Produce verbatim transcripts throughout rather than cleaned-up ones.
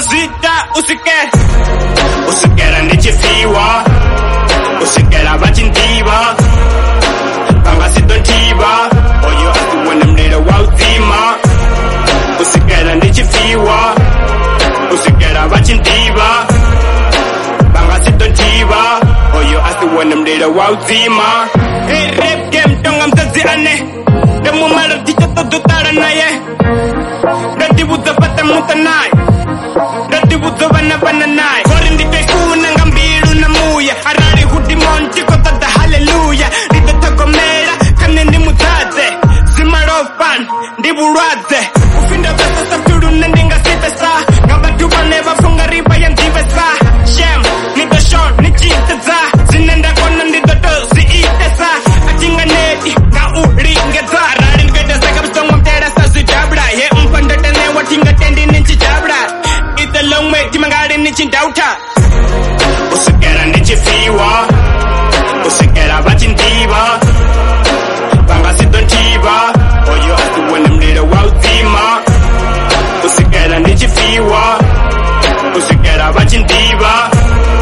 Zita usikera usikera ndichifiwa usikera vachindiva vangasidontiva oyo asiwone mlilo wa uzima usikera ndichifiwa usikera vachindiva vangasidontiva oyo asiwone mlilo wa uzima. Hey, rap game tonga mzazi ane demumara ticha todutara naye ndativuza pata muta naye ndativuza vana vana naye kori nditoifuna nga mbilu na muya arari hudimon chikotada haleluya nditotakomera kane ndimutadze zimarofan ndivulwadze ufinda vesa saptuluna ndingasitesa nga vatu vane vafunga riva ya ndivesa shem nitoshon nichiteza zinendakona nditotoziitesa achinganeti nga ulingeza arari ndiketeseka visongwa mteresa zijabla ye umpandotenewa tingatendi ninchijabla it's a long way timangari nichindauta usikera ndichifiwa usikera vachindiva vangasidontiva oyo asiwone mlilo wa uzima usikera ndichifiwa usikera vachindiva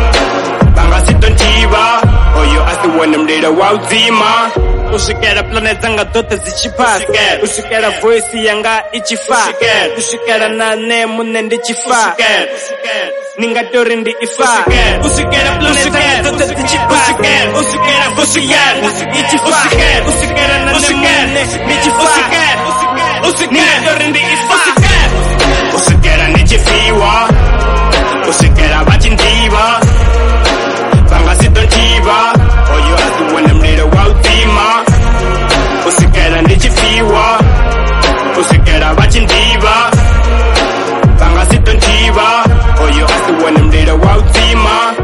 vangasidontiva oyo asiwone mlilo wa uzima usikera planet zanga zote zichipa usikera voice yanga ichifa usikera na name nende chifa ningatori ndi ifa usikera planet zanga zote zichipa usikera voice yanga ichifa usikera na name nichifa ningatori ndi ifa usikera nichifiwa usikera vachindiva vangasidontiva oyo asiwone mlilo wa uzima usikera ndichifiwa usikera vachindiva vangasidontiva oyo asiwone mlilo wa uzima.